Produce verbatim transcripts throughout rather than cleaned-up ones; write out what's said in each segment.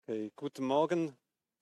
Okay, guten Morgen.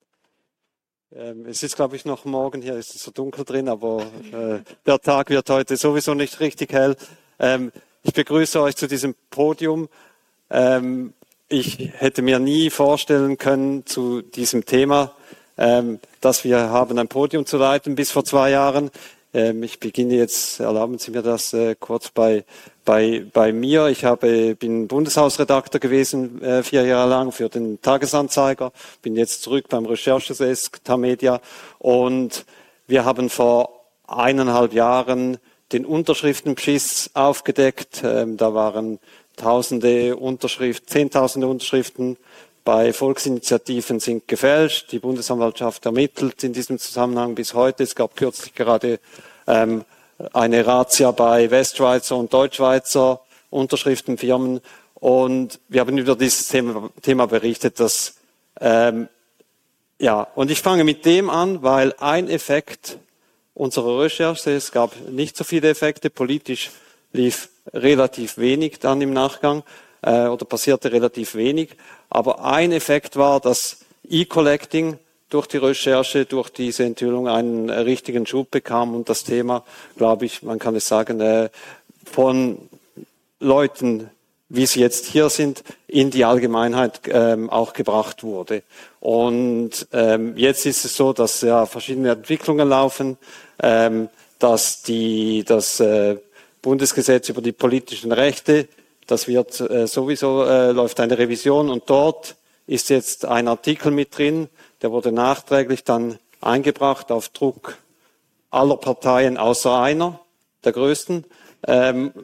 Ähm, es ist, glaube ich, noch morgen, hier ist es so dunkel drin, aber äh, der Tag wird heute sowieso nicht richtig hell. Ähm, ich begrüße euch zu diesem Podium. Ähm, ich hätte mir nie vorstellen können zu diesem Thema, ähm, dass wir haben, ein Podium zu leiten bis vor zwei Jahren. Ähm, ich beginne jetzt, erlauben Sie mir das äh, kurz bei, bei, bei mir. Ich habe, bin Bundeshausredakteur gewesen, äh, vier Jahre lang für den Tagesanzeiger, bin jetzt zurück beim Recherchedesk Tamedia und wir haben vor eineinhalb Jahren den Unterschriftenbeschiss aufgedeckt. Ähm, da waren Tausende Unterschriften, Zehntausende Unterschriften bei Volksinitiativen sind gefälscht. Die Bundesanwaltschaft ermittelt in diesem Zusammenhang bis heute. Es gab kürzlich gerade ähm, eine Razzia bei Westschweizer und Deutschschweizer Unterschriftenfirmen. Und wir haben über dieses Thema, Thema berichtet, dass, ähm, ja, und ich fange mit dem an, weil ein Effekt unserer Recherche, es gab nicht so viele Effekte, politisch lief relativ wenig dann im Nachgang äh, oder passierte relativ wenig. Aber ein Effekt war, dass E-Collecting durch die Recherche, durch diese Enthüllung einen äh, richtigen Schub bekam und das Thema, glaube ich, man kann es sagen, äh, von Leuten, wie sie jetzt hier sind, in die Allgemeinheit ähm, auch gebracht wurde. Und ähm, jetzt ist es so, dass ja verschiedene Entwicklungen laufen, ähm, dass die, das äh, Bundesgesetz über die politischen Rechte, das wird äh, sowieso, äh, läuft eine Revision und dort ist jetzt ein Artikel mit drin, der wurde nachträglich dann eingebracht auf Druck aller Parteien außer einer, der größten. Ähm,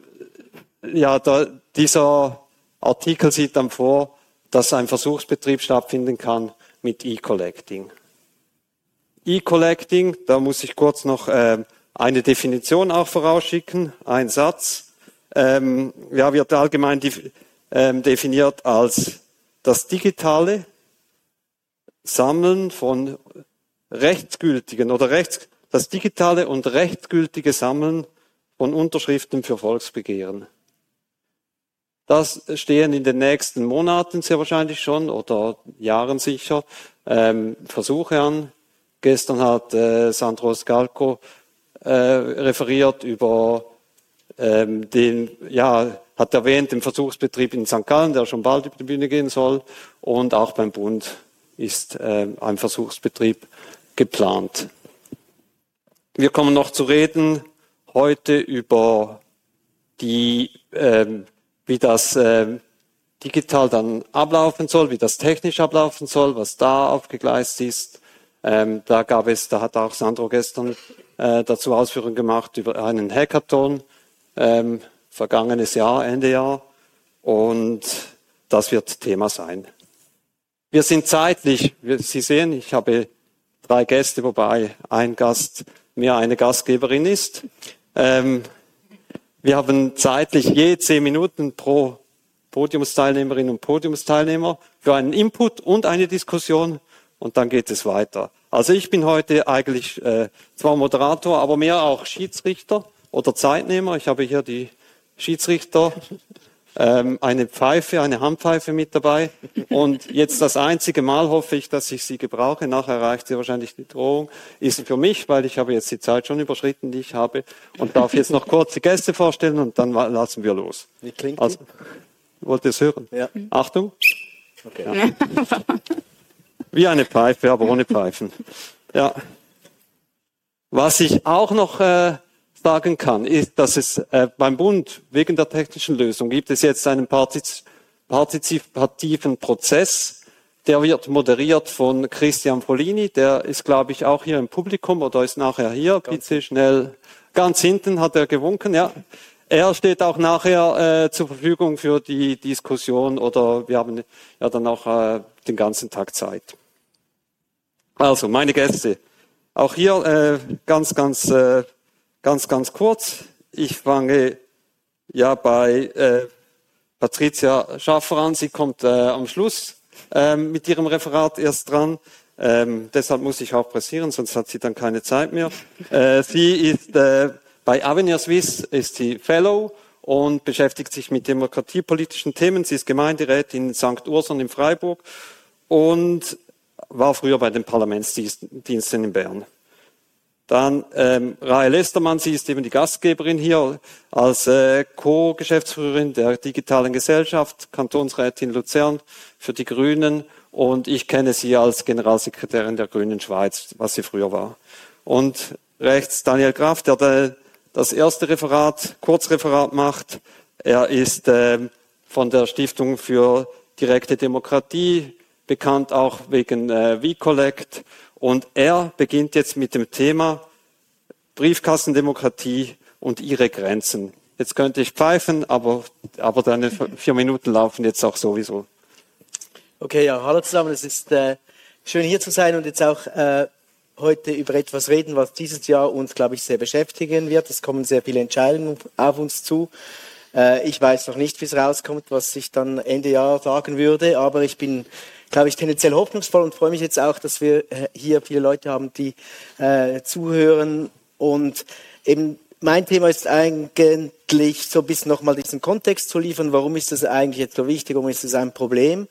ja, da, dieser Artikel sieht dann vor, dass ein Versuchsbetrieb stattfinden kann mit E-Collecting. E-Collecting, da muss ich kurz noch äh, eine Definition auch vorausschicken, ein Satz, ähm, ja, wird allgemein def- ähm, definiert als das digitale Sammeln von rechtsgültigen oder rechts, das digitale und rechtsgültige Sammeln von Unterschriften für Volksbegehren. Das stehen in den nächsten Monaten sehr wahrscheinlich schon oder Jahren sicher ähm, Versuche an. Gestern hat äh, Sandro Scalco äh, referiert über ähm, den, ja, hat erwähnt, den Versuchsbetrieb in Sankt Gallen, der schon bald über die Bühne gehen soll. Und auch beim Bund ist äh, ein Versuchsbetrieb geplant. Wir kommen noch zu reden heute über die, ähm, wie das ähm, digital dann ablaufen soll, wie das technisch ablaufen soll, was da aufgegleist ist. Ähm, da gab es, da hat auch Sandro gestern äh, dazu Ausführungen gemacht über einen Hackathon, ähm, vergangenes Jahr, Ende Jahr, und das wird Thema sein. Wir sind zeitlich, Sie sehen, ich habe drei Gäste, wobei ein Gast mehr eine Gastgeberin ist. Ähm, wir haben zeitlich je zehn Minuten pro Podiumsteilnehmerin und Podiumsteilnehmer für einen Input und eine Diskussion. Und dann geht es weiter. Also ich bin heute eigentlich äh, zwar Moderator, aber mehr auch Schiedsrichter oder Zeitnehmer. Ich habe hier die Schiedsrichter, ähm, eine Pfeife, eine Handpfeife mit dabei. Und jetzt das einzige Mal hoffe ich, dass ich sie gebrauche. Nachher erreicht sie wahrscheinlich die Drohung. Ist für mich, weil ich habe jetzt die Zeit schon überschritten, die ich habe. Und darf jetzt noch kurz die Gäste vorstellen und dann lassen wir los. Wie klingt also, wollt ihr es hören? Ja. Achtung. Okay. Ja. Wie eine Pfeife, aber ohne Pfeifen. Ja. Was ich auch noch äh, sagen kann, ist, dass es äh, beim Bund wegen der technischen Lösung gibt es jetzt einen partiz- partizipativen Prozess. Der wird moderiert von Christian Folini. Der ist, glaube ich, auch hier im Publikum oder ist nachher hier. Bitte schnell. Ganz hinten hat er gewunken, ja. Er steht auch nachher äh, zur Verfügung für die Diskussion oder wir haben ja dann auch äh, den ganzen Tag Zeit. Also, meine Gäste. Auch hier äh, ganz, ganz, äh, ganz, ganz kurz. Ich fange ja bei äh, Patricia Schaffer an. Sie kommt äh, am Schluss äh, mit ihrem Referat erst dran. Ähm, deshalb muss ich auch pressieren, sonst hat sie dann keine Zeit mehr. Äh, sie ist äh, bei Avenir Suisse ist sie Fellow und beschäftigt sich mit demokratiepolitischen Themen. Sie ist Gemeinderätin in Sankt Urson in Freiburg und war früher bei den Parlamentsdiensten in Bern. Dann ähm, Rahel Estermann, sie ist eben die Gastgeberin hier als äh, Co-Geschäftsführerin der Digitalen Gesellschaft, Kantonsrätin Luzern für die Grünen, und ich kenne sie als Generalsekretärin der Grünen Schweiz, was sie früher war. Und rechts Daniel Graf, der, der das erste Referat, Kurzreferat macht. Er ist äh, von der Stiftung für direkte Demokratie, bekannt auch wegen äh, V-Collect. Und er beginnt jetzt mit dem Thema Briefkastendemokratie und ihre Grenzen. Jetzt könnte ich pfeifen, aber, aber deine vier Minuten laufen jetzt auch sowieso. Okay, ja, hallo zusammen. Es ist äh, schön hier zu sein und jetzt auch äh, heute über etwas reden, was dieses Jahr uns, glaube ich, sehr beschäftigen wird. Es kommen sehr viele Entscheidungen auf uns zu. Äh, ich weiß noch nicht, wie es rauskommt, was ich dann Ende Jahr sagen würde, aber ich bin, glaube ich, tendenziell hoffnungsvoll und freue mich jetzt auch, dass wir hier viele Leute haben, die äh, zuhören. Und eben mein Thema ist eigentlich so ein bisschen nochmal diesen Kontext zu liefern. Warum ist das eigentlich jetzt so wichtig? Warum ist das ein Problem?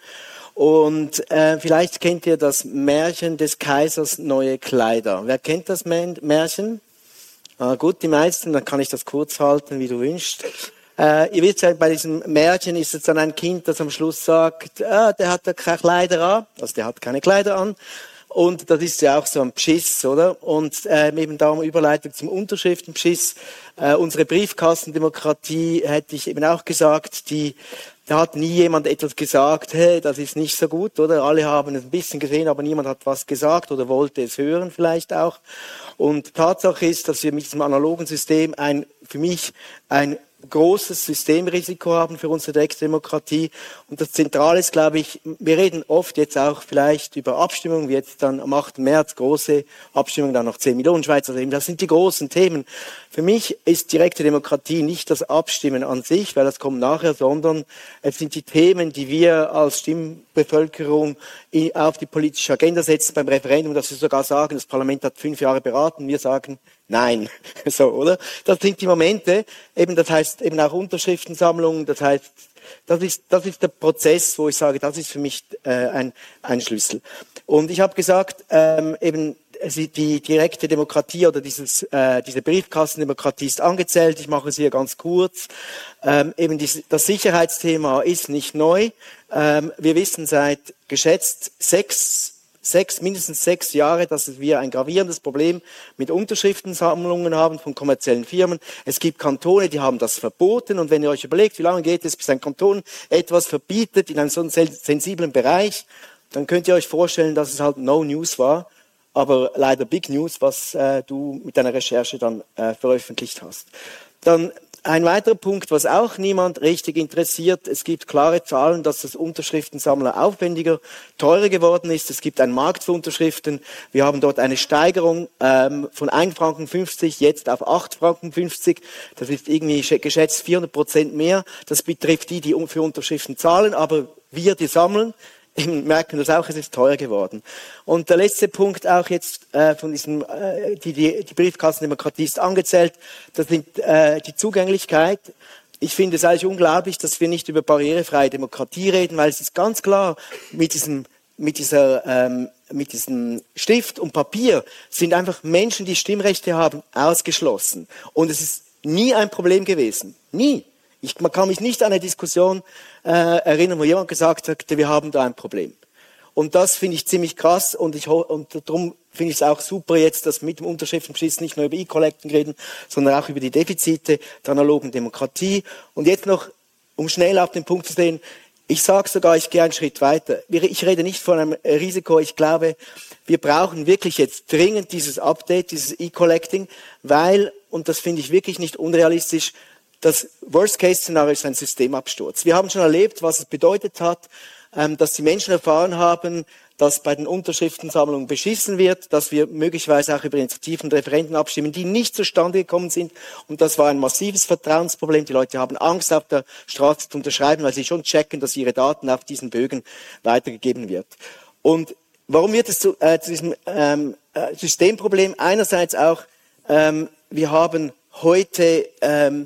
Und äh, vielleicht kennt ihr das Märchen des Kaisers neue Kleider. Wer kennt das Märchen? Ah, gut, die meisten, dann kann ich das kurz halten, wie du wünschst. Äh, ihr wisst ja, bei diesem Märchen ist es dann ein Kind, das am Schluss sagt, ah, der hat ja keine Kleider an, also der hat keine Kleider an. Und das ist ja auch so ein Beschiss, oder? Und äh, eben darum Überleitung zum Unterschriftenbeschiss. Äh, unsere Briefkastendemokratie, hätte ich eben auch gesagt, die, da hat nie jemand etwas gesagt, hey, das ist nicht so gut, oder? Alle haben es ein bisschen gesehen, aber niemand hat was gesagt oder wollte es hören vielleicht auch. Und Tatsache ist, dass wir mit diesem analogen System ein, für mich ein großes Systemrisiko haben für unsere Direktdemokratie. Und das Zentrale ist, glaube ich, wir reden oft jetzt auch vielleicht über Abstimmungen, wie jetzt dann am achten März, große Abstimmungen, dann noch zehn Millionen Schweizer. Das sind die großen Themen. Für mich ist direkte Demokratie nicht das Abstimmen an sich, weil das kommt nachher, sondern es sind die Themen, die wir als Stimmbevölkerung auf die politische Agenda setzen beim Referendum, dass wir sogar sagen, das Parlament hat fünf Jahre beraten, wir sagen, nein, so, oder? Das sind die Momente, eben, das heißt eben auch Unterschriftensammlungen, das heißt, das ist, das ist der Prozess, wo ich sage, das ist für mich äh, ein, ein Schlüssel. Und ich habe gesagt, ähm, eben, die direkte Demokratie oder dieses, äh, diese Briefkastendemokratie ist angezählt. Ich mache es hier ganz kurz. Ähm, eben dieses, das Sicherheitsthema ist nicht neu. Ähm, wir wissen seit geschätzt sechs Sechs, mindestens sechs Jahre, dass wir ein gravierendes Problem mit Unterschriftensammlungen haben von kommerziellen Firmen. Es gibt Kantone, die haben das verboten. Und wenn ihr euch überlegt, wie lange geht es, bis ein Kanton etwas verbietet in einem so sensiblen Bereich, dann könnt ihr euch vorstellen, dass es halt No News war, aber leider Big News, was äh, du mit deiner Recherche dann äh, veröffentlicht hast. Dann ein weiterer Punkt, was auch niemand richtig interessiert. Es gibt klare Zahlen, dass das Unterschriftensammeln aufwendiger, teurer geworden ist. Es gibt einen Markt für Unterschriften. Wir haben dort eine Steigerung ähm, von ein Franken fünfzig jetzt auf acht Franken fünfzig. Das ist irgendwie geschätzt vierhundert Prozent mehr. Das betrifft die, die für Unterschriften zahlen, aber wir, die sammeln, merken das auch, es ist teuer geworden. Und der letzte Punkt auch jetzt äh, von diesem, äh, die, die, die Briefkastendemokratie ist angezählt, das sind äh, die Zugänglichkeit. Ich finde es eigentlich unglaublich, dass wir nicht über barrierefreie Demokratie reden, weil es ist ganz klar, mit diesem, mit dieser, ähm, mit diesem Stift und Papier sind einfach Menschen, die Stimmrechte haben, ausgeschlossen. Und es ist nie ein Problem gewesen. Nie. Ich, man kann mich nicht an eine Diskussion äh, erinnern, wo jemand gesagt hat, wir haben da ein Problem. Und das finde ich ziemlich krass und, ich, und darum finde ich es auch super jetzt, dass mit dem Unterschriftenbeschiss nicht nur über E-Collecting reden, sondern auch über die Defizite der analogen Demokratie. Und jetzt noch, um schnell auf den Punkt zu sehen, ich sage sogar, ich gehe einen Schritt weiter. Ich rede nicht von einem Risiko, ich glaube, wir brauchen wirklich jetzt dringend dieses Update, dieses E-Collecting, weil, und das finde ich wirklich nicht unrealistisch, das Worst-Case-Szenario ist ein Systemabsturz. Wir haben schon erlebt, was es bedeutet hat, dass die Menschen erfahren haben, dass bei den Unterschriftensammlungen beschissen wird, dass wir möglicherweise auch über Initiativen und Referenden abstimmen, die nicht zustande gekommen sind. Und das war ein massives Vertrauensproblem. Die Leute haben Angst, auf der Straße zu unterschreiben, weil sie schon checken, dass ihre Daten auf diesen Bögen weitergegeben wird. Und warum wird es zu, äh, zu diesem ähm, Systemproblem? Einerseits auch, ähm, wir haben heute ähm,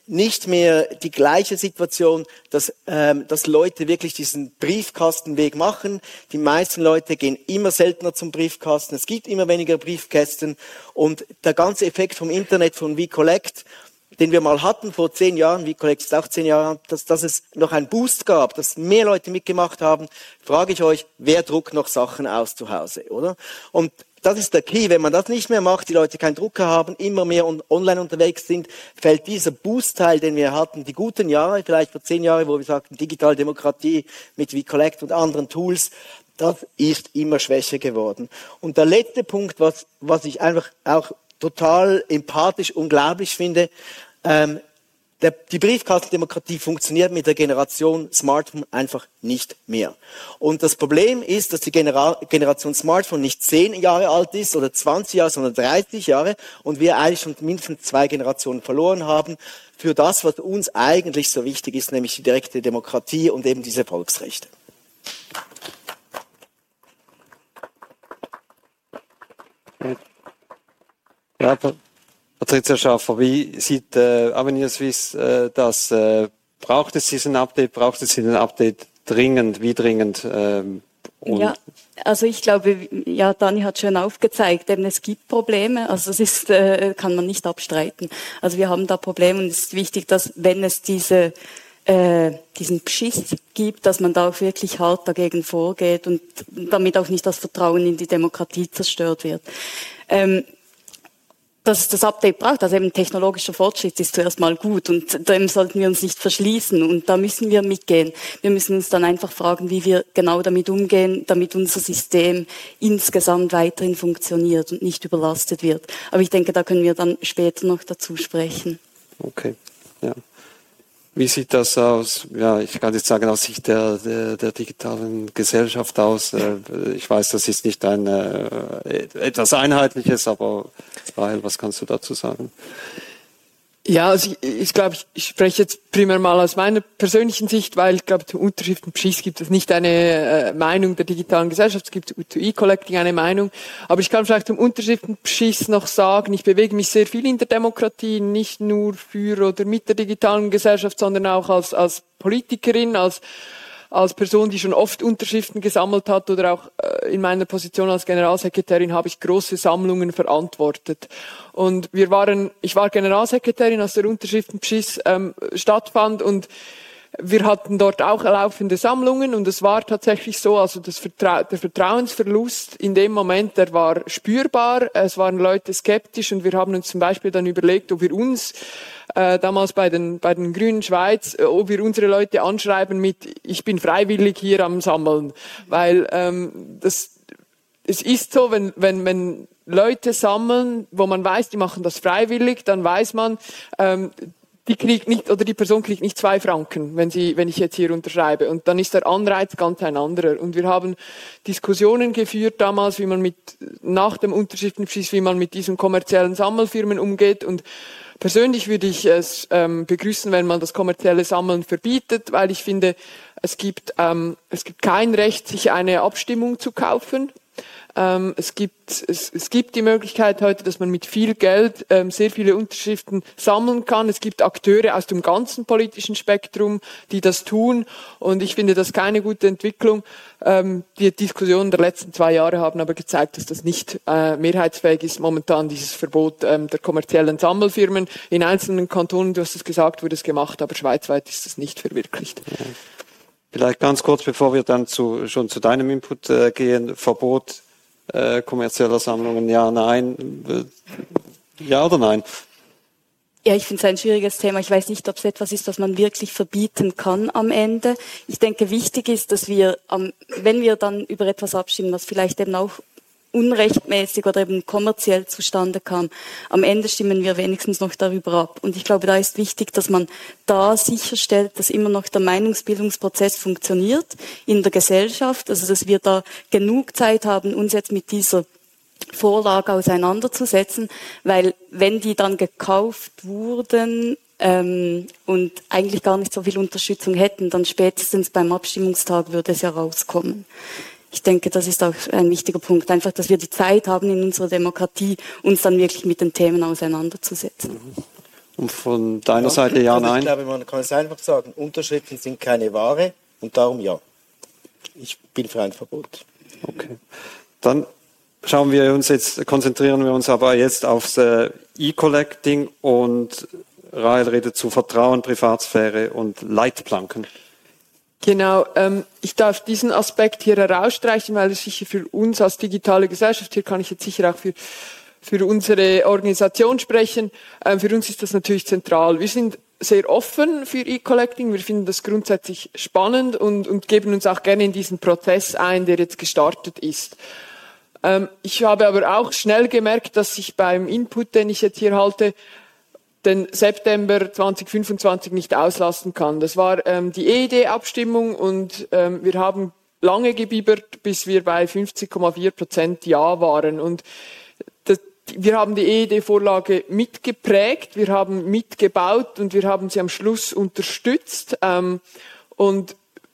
nicht mehr die gleiche Situation, dass, ähm, dass Leute wirklich diesen Briefkastenweg machen. Die meisten Leute gehen immer seltener zum Briefkasten. Es gibt immer weniger Briefkästen. Und der ganze Effekt vom Internet, von WeCollect, den wir mal hatten vor zehn Jahren, WeCollect ist auch zehn Jahre, dass, dass es noch einen Boost gab, dass mehr Leute mitgemacht haben, frage ich euch, wer druckt noch Sachen aus zu Hause, oder? Und das ist der Key. Wenn man das nicht mehr macht, die Leute keinen Drucker haben, immer mehr on- online unterwegs sind, fällt dieser Boost-Teil, den wir hatten, die guten Jahre, vielleicht vor zehn Jahren, wo wir sagten, digitale Demokratie mit WeCollect und anderen Tools, das ist immer schwächer geworden. Und der letzte Punkt, was, was ich einfach auch total empathisch unglaublich finde, ähm, Der, die Briefkastendemokratie funktioniert mit der Generation Smartphone einfach nicht mehr. Und das Problem ist, dass die Genera- Generation Smartphone nicht zehn Jahre alt ist oder zwanzig Jahre, sondern dreißig Jahre und wir eigentlich schon mindestens zwei Generationen verloren haben für das, was uns eigentlich so wichtig ist, nämlich die direkte Demokratie und eben diese Volksrechte. Ja, Patricia Schaffer, wie sieht äh, Avenir Suisse äh, das? Äh, braucht es diesen Update? Braucht es diesen Update dringend? Wie dringend? Ähm, und ja, also ich glaube, ja, Dani hat schon aufgezeigt, eben es gibt Probleme. Also das ist, äh, kann man nicht abstreiten. Also wir haben da Probleme und es ist wichtig, dass wenn es diese äh, diesen Beschiss gibt, dass man da auch wirklich hart dagegen vorgeht und damit auch nicht das Vertrauen in die Demokratie zerstört wird. Ähm, Dass es das Update braucht, also eben technologischer Fortschritt ist zuerst mal gut und dem sollten wir uns nicht verschließen und da müssen wir mitgehen. Wir müssen uns dann einfach fragen, wie wir genau damit umgehen, damit unser System insgesamt weiterhin funktioniert und nicht überlastet wird. Aber ich denke, da können wir dann später noch dazu sprechen. Okay, ja. Wie sieht das aus, ja, ich kann jetzt sagen, aus Sicht der, der, der digitalen Gesellschaft aus? Ich weiß, das ist nicht ein äh, etwas Einheitliches, aber Rahel, was kannst du dazu sagen? Ja, also ich, ich glaube, ich, ich spreche jetzt primär mal aus meiner persönlichen Sicht, weil ich glaube, zum Unterschriftenbeschiss gibt es nicht eine äh, Meinung der digitalen Gesellschaft, es gibt zu E-Collecting eine Meinung. Aber ich kann vielleicht zum Unterschriftenbeschiss noch sagen, ich bewege mich sehr viel in der Demokratie, nicht nur für oder mit der digitalen Gesellschaft, sondern auch als, als Politikerin, als als Person, die schon oft Unterschriften gesammelt hat oder auch äh, in meiner Position als Generalsekretärin habe ich große Sammlungen verantwortet. Und wir waren, ich war Generalsekretärin, als der Unterschriftenbeschiss ähm, stattfand und wir hatten dort auch laufende Sammlungen und es war tatsächlich so, also das Vertra- der Vertrauensverlust in dem Moment, der war spürbar. Es waren Leute skeptisch und wir haben uns zum Beispiel dann überlegt, ob wir uns äh, damals bei den bei den Grünen Schweiz, äh, ob wir unsere Leute anschreiben mit ich bin freiwillig hier am Sammeln, weil ähm, das es ist so, wenn wenn wenn Leute sammeln, wo man weiß, die machen das freiwillig, dann weiß man ähm, die kriegt nicht, oder die Person kriegt nicht zwei Franken, wenn sie, wenn ich jetzt hier unterschreibe. Und dann ist der Anreiz ganz ein anderer. Und wir haben Diskussionen geführt damals, wie man mit, nach dem Unterschriftenbeschiss, wie man mit diesen kommerziellen Sammelfirmen umgeht. Und persönlich würde ich es ähm, begrüßen, wenn man das kommerzielle Sammeln verbietet, weil ich finde, es gibt, ähm, es gibt kein Recht, sich eine Abstimmung zu kaufen. Ähm, es gibt es, es gibt die Möglichkeit heute, dass man mit viel Geld ähm, sehr viele Unterschriften sammeln kann. Es gibt Akteure aus dem ganzen politischen Spektrum, die das tun. Und ich finde das keine gute Entwicklung. Ähm, die Diskussionen der letzten zwei Jahre haben aber gezeigt, dass das nicht äh, mehrheitsfähig ist, momentan dieses Verbot ähm, der kommerziellen Sammelfirmen. In einzelnen Kantonen, du hast es gesagt, wurde es gemacht, aber schweizweit ist das nicht verwirklicht. Ja. Vielleicht ganz kurz, bevor wir dann zu, schon zu deinem Input äh, gehen, Verbot Äh, kommerzieller Sammlungen, ja, nein, äh, ja oder nein? Ja, ich finde es ein schwieriges Thema. Ich weiß nicht, ob es etwas ist, was man wirklich verbieten kann am Ende. Ich denke, wichtig ist, dass wir, ähm, wenn wir dann über etwas abstimmen, was vielleicht eben auch unrechtmäßig oder eben kommerziell zustande kam, am Ende stimmen wir wenigstens noch darüber ab. Und ich glaube, da ist wichtig, dass man da sicherstellt, dass immer noch der Meinungsbildungsprozess funktioniert in der Gesellschaft, also dass wir da genug Zeit haben, uns jetzt mit dieser Vorlage auseinanderzusetzen, weil wenn die dann gekauft wurden ähm, und eigentlich gar nicht so viel Unterstützung hätten, dann spätestens beim Abstimmungstag würde es ja rauskommen. Ich denke, das ist auch ein wichtiger Punkt, einfach, dass wir die Zeit haben in unserer Demokratie, uns dann wirklich mit den Themen auseinanderzusetzen. Und von deiner Ja. Seite ja, Also ich nein? glaube, man kann es einfach sagen, Unterschriften sind keine Ware und darum ja. Ich bin für ein Verbot. Okay. Dann schauen wir uns jetzt, konzentrieren wir uns aber jetzt aufs äh, E-Collecting und Rahel redet zu Vertrauen, Privatsphäre und Leitplanken. Genau, ähm, ich darf diesen Aspekt hier herausstreichen, weil es sicher für uns als digitale Gesellschaft, hier kann ich jetzt sicher auch für, für unsere Organisation sprechen, äh, für uns ist das natürlich zentral. Wir sind sehr offen für E-Collecting, wir finden das grundsätzlich spannend und, und geben uns auch gerne in diesen Prozess ein, der jetzt gestartet ist. Ähm, ich habe aber auch schnell gemerkt, dass ich beim Input, den ich jetzt hier halte, den September zwanzig fünfundzwanzig nicht auslassen kann. Das war ähm, die E E D-Abstimmung und ähm, wir haben lange gebibbert, bis wir bei fünfzig Komma vier Prozent Ja waren. Und das, wir haben die E E D-Vorlage mitgeprägt, wir haben mitgebaut und wir haben sie am Schluss unterstützt ähm, und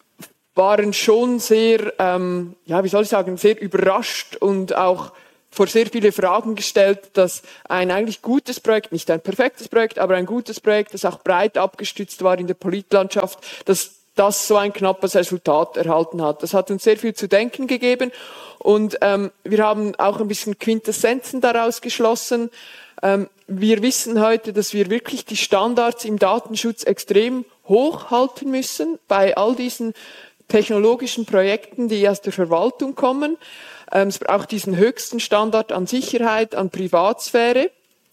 waren schon sehr, ähm, ja, wie soll ich sagen, sehr überrascht und auch vor sehr viele Fragen gestellt, dass ein eigentlich gutes Projekt, nicht ein perfektes Projekt, aber ein gutes Projekt, das auch breit abgestützt war in der Politlandschaft, dass das so ein knappes Resultat erhalten hat. Das hat uns sehr viel zu denken gegeben und ähm, wir haben auch ein bisschen Quintessenzen daraus geschlossen. Ähm, wir wissen heute, dass wir wirklich die Standards im Datenschutz extrem hoch halten müssen bei all diesen technologischen Projekten, die aus der Verwaltung kommen. Es braucht diesen höchsten Standard an Sicherheit, an Privatsphäre,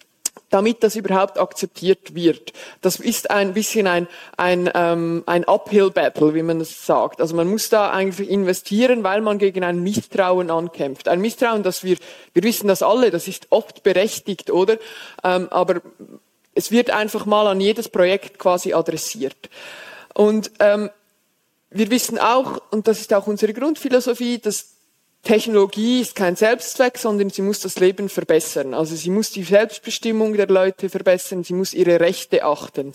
damit das überhaupt akzeptiert wird. Das ist ein bisschen ein, ein, ähm, ein Uphill Battle, wie man es sagt. Also man muss da eigentlich investieren, weil man gegen ein Misstrauen ankämpft. Ein Misstrauen, das wir, wir wissen das alle, das ist oft berechtigt, oder? Ähm, aber es wird einfach mal an jedes Projekt quasi adressiert. Und ähm, wir wissen auch, und das ist auch unsere Grundphilosophie, dass Technologie ist kein Selbstzweck, sondern sie muss das Leben verbessern. Also sie muss die Selbstbestimmung der Leute verbessern, sie muss ihre Rechte achten.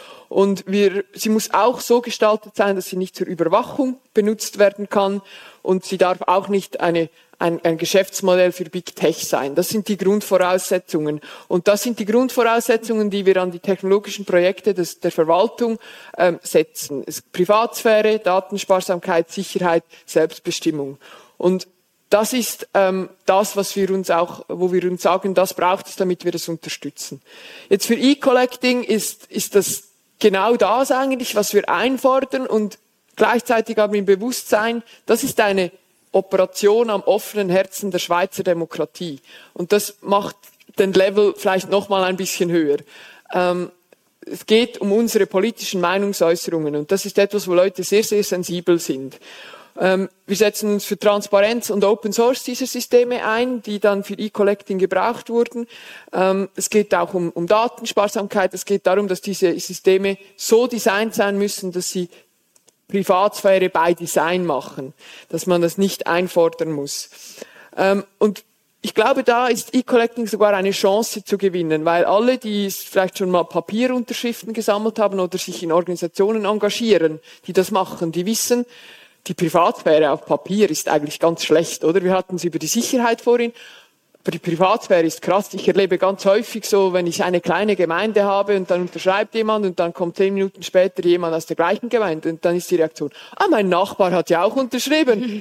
Und wir, sie muss auch so gestaltet sein, dass sie nicht zur Überwachung benutzt werden kann und sie darf auch nicht eine, ein, ein Geschäftsmodell für Big Tech sein. Das sind die Grundvoraussetzungen. Und das sind die Grundvoraussetzungen, die wir an die technologischen Projekte des, der Verwaltung ähm, setzen. Es, Privatsphäre, Datensparsamkeit, Sicherheit, Selbstbestimmung. Und das ist ähm, das, was wir uns auch, wo wir uns sagen, das braucht es, damit wir das unterstützen. Jetzt für E-Collecting ist, ist das genau das eigentlich, was wir einfordern und gleichzeitig haben wir im Bewusstsein, das ist eine Operation am offenen Herzen der Schweizer Demokratie. Und das macht den Level vielleicht noch mal ein bisschen höher. Ähm, es geht um unsere politischen Meinungsäußerungen und das ist etwas, wo Leute sehr, sehr sensibel sind. Ähm, wir setzen uns für Transparenz und Open Source dieser Systeme ein, die dann für E-Collecting gebraucht wurden. Ähm, es geht auch um, um Datensparsamkeit. Es geht darum, dass diese Systeme so designt sein müssen, dass sie Privatsphäre by Design machen, dass man das nicht einfordern muss. Ähm, und ich glaube, da ist E-Collecting sogar eine Chance zu gewinnen, weil alle, die vielleicht schon mal Papierunterschriften gesammelt haben oder sich in Organisationen engagieren, die das machen, die wissen, die Privatsphäre auf Papier ist eigentlich ganz schlecht, oder? Wir hatten es über die Sicherheit vorhin, aber die Privatsphäre ist krass. Ich erlebe ganz häufig so, wenn ich eine kleine Gemeinde habe und dann unterschreibt jemand und dann kommt zehn Minuten später jemand aus der gleichen Gemeinde und dann ist die Reaktion, ah, mein Nachbar hat ja auch unterschrieben.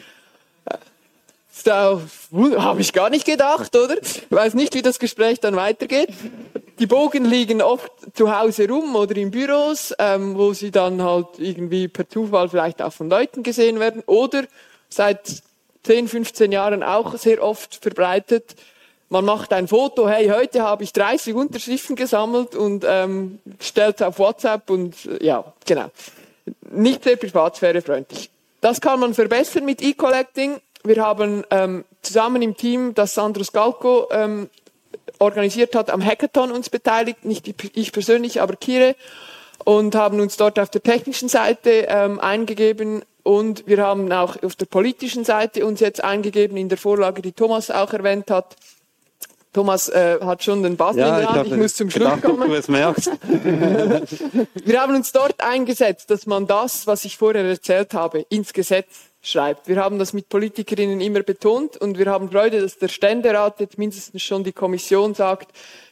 Da habe ich gar nicht gedacht, oder? Ich weiß nicht, wie das Gespräch dann weitergeht. Die Bogen liegen oft zu Hause rum oder in Büros, ähm, wo sie dann halt irgendwie per Zufall vielleicht auch von Leuten gesehen werden. Oder seit zehn, fünfzehn Jahren auch sehr oft verbreitet, man macht ein Foto, hey, heute habe ich dreißig Unterschriften gesammelt und ähm, stellt es auf WhatsApp und äh, ja, genau. Nicht sehr privatsphärefreundlich. Das kann man verbessern mit E-Collecting. Wir haben ähm, zusammen im Team, das Sandro Scalco ähm, organisiert hat, am Hackathon uns beteiligt, nicht ich persönlich, aber Kire, und haben uns dort auf der technischen Seite ähm, eingegeben und wir haben auch auf der politischen Seite uns jetzt eingegeben in der Vorlage, die Thomas auch erwähnt hat. Thomas äh, hat schon den Bass ja, in der Hand, ich, ich muss zum Schluss kommen. Ob du es merkst. Wir haben uns dort eingesetzt, dass man das, was ich vorher erzählt habe, ins Gesetz schreibt. Wir haben das mit Politikerinnen immer betont und wir haben Freude, dass der Ständerat jetzt mindestens schon die Kommission sagt,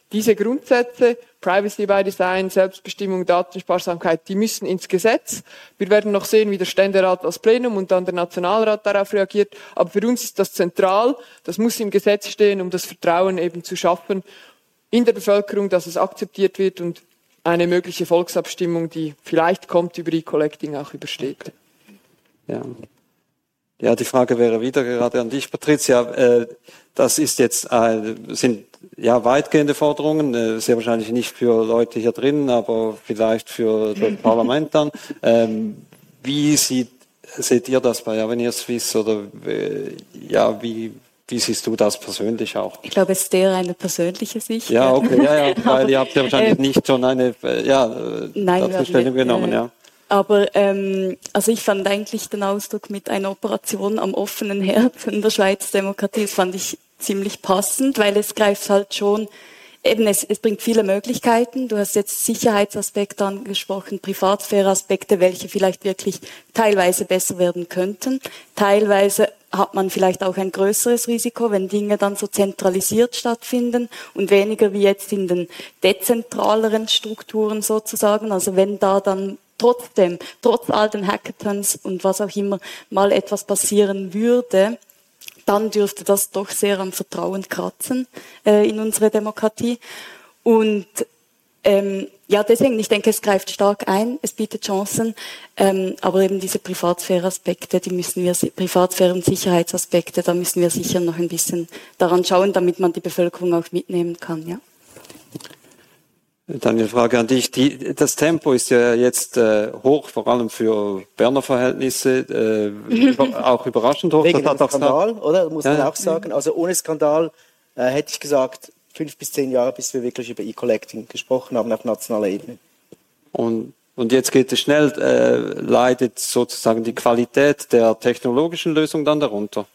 diese Grundsätze, Privacy by Design, Selbstbestimmung, Datensparsamkeit, die müssen ins Gesetz. Wir werden noch sehen, wie der Ständerat als Plenum und dann der Nationalrat darauf reagiert. Aber für uns ist das zentral. Das muss im Gesetz stehen, um das Vertrauen eben zu schaffen in der Bevölkerung, dass es akzeptiert wird und eine mögliche Volksabstimmung, die vielleicht kommt, über E-Collecting auch übersteht. Ja. Ja, die Frage wäre wieder gerade an dich, Patricia. Äh, das ist jetzt, äh, sind ja weitgehende Forderungen, äh, sehr wahrscheinlich nicht für Leute hier drin, aber vielleicht für das Parlament dann. Ähm, wie sieht, seht ihr das bei Avenir Suisse oder äh, ja, wie, wie siehst du das persönlich auch? Ich glaube, es ist eher eine persönliche Sicht. Ja, okay, ja, ja, weil ihr habt ja wahrscheinlich äh, nicht schon eine, äh, ja, äh, nein, dazu Stellung genommen, äh, ja. Aber ähm, also ich fand eigentlich den Ausdruck mit einer Operation am offenen Herzen in der Schweiz Demokratie, das fand ich ziemlich passend, weil es greift halt schon, eben es, es bringt viele Möglichkeiten. Du hast jetzt Sicherheitsaspekte angesprochen, Privatsphäre-Aspekte, welche vielleicht wirklich teilweise besser werden könnten. Teilweise hat man vielleicht auch ein größeres Risiko, wenn Dinge dann so zentralisiert stattfinden und weniger wie jetzt in den dezentraleren Strukturen sozusagen. Also wenn da dann trotzdem, trotz all den Hackathons und was auch immer, mal etwas passieren würde, dann dürfte das doch sehr am Vertrauen kratzen äh, in unsere Demokratie. Und ähm, ja, deswegen, ich denke, es greift stark ein, es bietet Chancen, ähm, aber eben diese Privatsphäre-Aspekte, die müssen wir, Privatsphäre- und Sicherheitsaspekte, da müssen wir sicher noch ein bisschen daran schauen, damit man die Bevölkerung auch mitnehmen kann, ja. Daniel, Frage an dich. Die, das Tempo ist ja jetzt äh, hoch, vor allem für Berner Verhältnisse, äh, über, auch überraschend hoch. Wegen das dem hat Skandal, auch, oder? Muss ja, man auch sagen. Also ohne Skandal äh, hätte ich gesagt, fünf bis zehn Jahre, bis wir wirklich über E-Collecting gesprochen haben auf nationaler Ebene. Und, und jetzt geht es schnell, äh, leidet sozusagen die Qualität der technologischen Lösung dann darunter?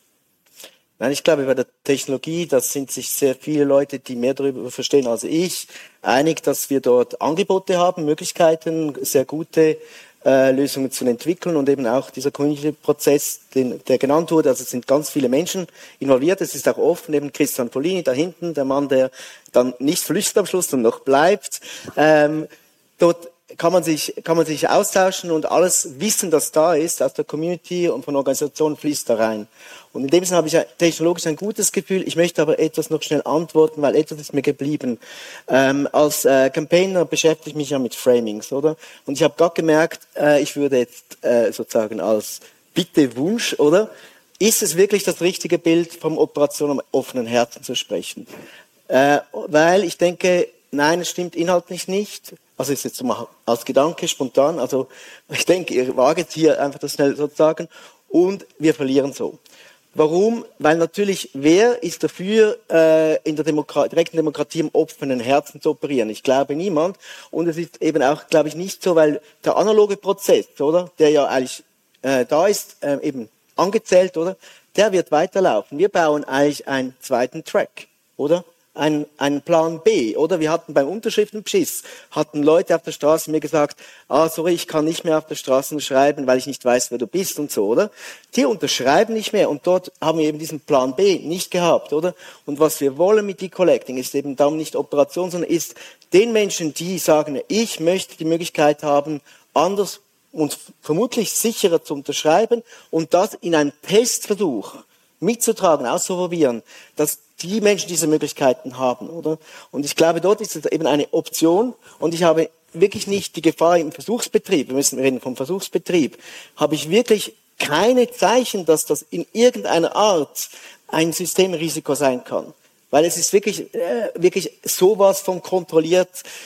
Nein, ich glaube, bei der Technologie, das sind sich sehr viele Leute, die mehr darüber verstehen als ich, einig, dass wir dort Angebote haben, Möglichkeiten, sehr gute äh, Lösungen zu entwickeln und eben auch dieser Community-Prozess, den, der genannt wurde, also es sind ganz viele Menschen involviert, es ist auch offen, eben Christian Polini da hinten, der Mann, der dann nicht flüstert am Schluss, sondern noch bleibt. Ähm, dort kann man sich, kann man sich austauschen und alles Wissen, das da ist, aus der Community und von Organisationen fließt da rein. Und in dem Sinne habe ich technologisch ein gutes Gefühl. Ich möchte aber etwas noch schnell antworten, weil etwas ist mir geblieben. Ähm, als äh, Campaigner beschäftige ich mich ja mit Framings, oder? Und ich habe gerade gemerkt, äh, ich würde jetzt äh, sozusagen als Bitte-Wunsch, oder? Ist es wirklich das richtige Bild vom Operation am offenen Herzen zu sprechen? Äh, weil ich denke, nein, es stimmt inhaltlich nicht. Also ist jetzt mal als Gedanke spontan. Also ich denke, ihr waget hier einfach das schnell sozusagen. Und wir verlieren so. Warum? Weil natürlich, wer ist dafür, äh, in der Demokratie, direkten Demokratie im offenen Herzen zu operieren? Ich glaube niemand. Und es ist eben auch, glaube ich, nicht so, weil der analoge Prozess, oder, der ja eigentlich äh, da ist, äh, eben angezählt, oder, der wird weiterlaufen. Wir bauen eigentlich einen zweiten Track, oder? Ein, ein Plan B, oder? Wir hatten beim Unterschriftenbeschiss, hatten Leute auf der Straße mir gesagt, ah, sorry, ich kann nicht mehr auf der Straße schreiben, weil ich nicht weiß, wer du bist und so, oder? Die unterschreiben nicht mehr und dort haben wir eben diesen Plan B nicht gehabt, oder? Und was wir wollen mit E-Collecting ist eben darum nicht Operation, sondern ist den Menschen, die sagen, ich möchte die Möglichkeit haben, anders und vermutlich sicherer zu unterschreiben und das in einem Testversuch mitzutragen, auszuprobieren, dass die Menschen diese Möglichkeiten haben, oder? Und ich glaube, dort ist es eben eine Option und ich habe wirklich nicht die Gefahr im Versuchsbetrieb, wir müssen reden vom Versuchsbetrieb, habe ich wirklich keine Zeichen, dass das in irgendeiner Art ein Systemrisiko sein kann. Weil es ist wirklich, äh, wirklich sowas von kontrolliert,